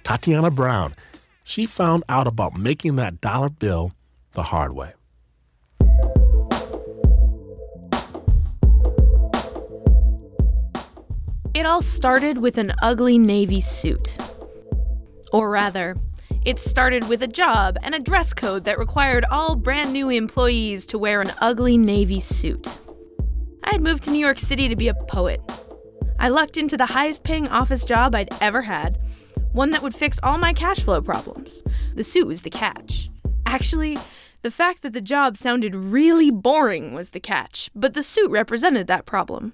Tatiana Brown. She found out about making that dollar bill the hard way. It all started with an ugly Navy suit. Or rather, it started with a job and a dress code that required all brand new employees to wear an ugly Navy suit. I had moved to New York City to be a poet. I lucked into the highest paying office job I'd ever had, one that would fix all my cash flow problems. The suit was the catch. Actually, the fact that the job sounded really boring was the catch, but the suit represented that problem.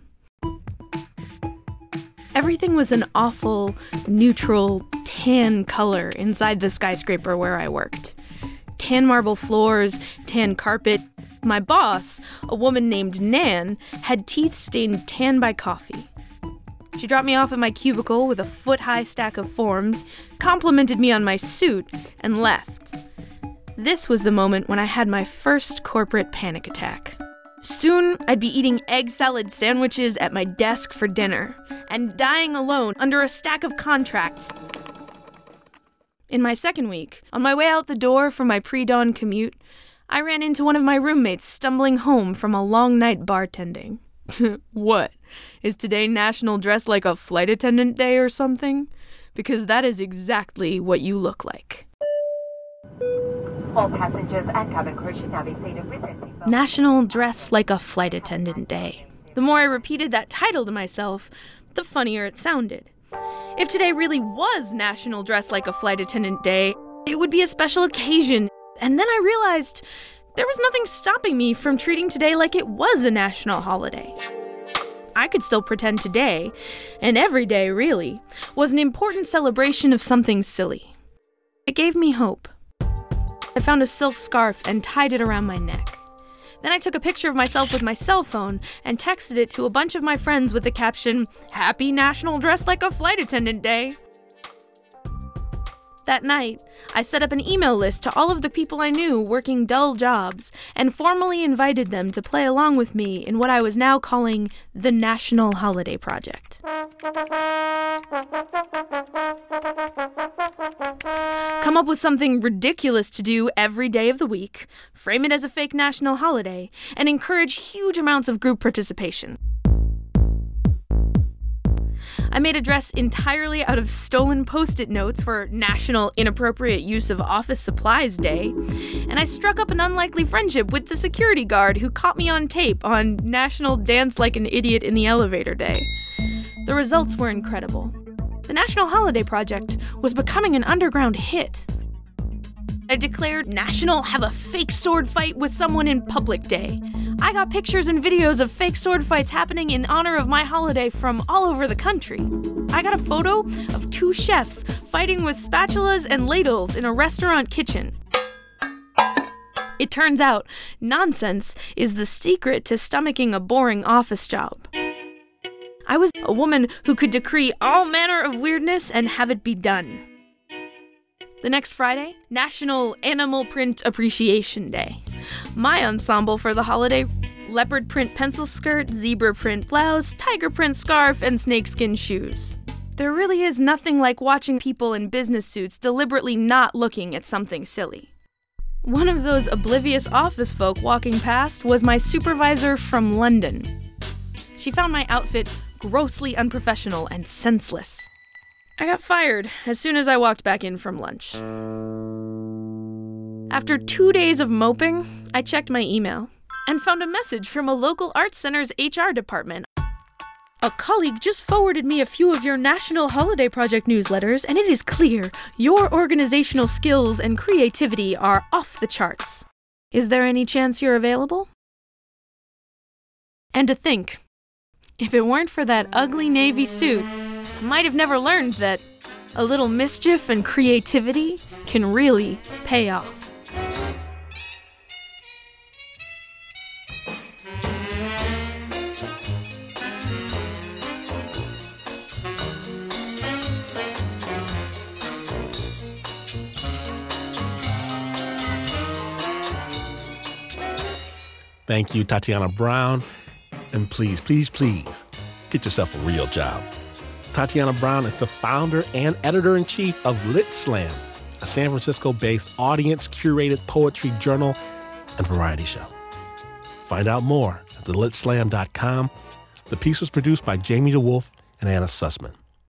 Everything was an awful, neutral, tan color inside the skyscraper where I worked. Tan marble floors, tan carpet. My boss, a woman named Nan, had teeth stained tan by coffee. She dropped me off at my cubicle with a foot-high stack of forms, complimented me on my suit, and left. This was the moment when I had my first corporate panic attack. Soon, I'd be eating egg salad sandwiches at my desk for dinner, and dying alone under a stack of contracts. In my second week, on my way out the door from my pre-dawn commute, I ran into one of my roommates stumbling home from a long night bartending. What? Is today National Dress Like a Flight Attendant Day or something? Because that is exactly what you look like. All passengers and cabin crew should now be seated with their seatbelts. National Dress Like a Flight Attendant Day. The more I repeated that title to myself, the funnier it sounded. If today really was National Dress Like a Flight Attendant Day, it would be a special occasion. And then I realized there was nothing stopping me from treating today like it was a national holiday. I could still pretend today, and every day really, was an important celebration of something silly. It gave me hope. I found a silk scarf and tied it around my neck. Then I took a picture of myself with my cell phone and texted it to a bunch of my friends with the caption, "Happy National Dress Like a Flight Attendant Day." That night, I set up an email list to all of the people I knew working dull jobs and formally invited them to play along with me in what I was now calling the National Holiday Project. Come up with something ridiculous to do every day of the week, frame it as a fake national holiday, and encourage huge amounts of group participation. I made a dress entirely out of stolen Post-it notes for National Inappropriate Use of Office Supplies Day, and I struck up an unlikely friendship with the security guard who caught me on tape on National Dance Like an Idiot in the Elevator Day. The results were incredible. The National Holiday Project was becoming an underground hit. I declared National Have a Fake Sword Fight with Someone in Public Day. I got pictures and videos of fake sword fights happening in honor of my holiday from all over the country. I got a photo of two chefs fighting with spatulas and ladles in a restaurant kitchen. It turns out, nonsense is the secret to stomaching a boring office job. I was a woman who could decree all manner of weirdness and have it be done. The next Friday, National Animal Print Appreciation Day. My ensemble for the holiday: leopard print pencil skirt, zebra print blouse, tiger print scarf, and snakeskin shoes. There really is nothing like watching people in business suits deliberately not looking at something silly. One of those oblivious office folk walking past was my supervisor from London. She found my outfit grossly unprofessional and senseless. I got fired as soon as I walked back in from lunch. After 2 days of moping, I checked my email and found a message from a local arts center's HR department. A colleague just forwarded me a few of your National Holiday Project newsletters, and it is clear your organizational skills and creativity are off the charts. Is there any chance you're available? And to think, if it weren't for that ugly navy suit, I might have never learned that a little mischief and creativity can really pay off. Thank you, Tatiana Brown. And please, please, please, get yourself a real job. Tatiana Brown is the founder and editor-in-chief of Lit Slam, a San Francisco-based audience-curated poetry journal and variety show. Find out more at thelitslam.com. The piece was produced by Jamie DeWolf and Anna Sussman.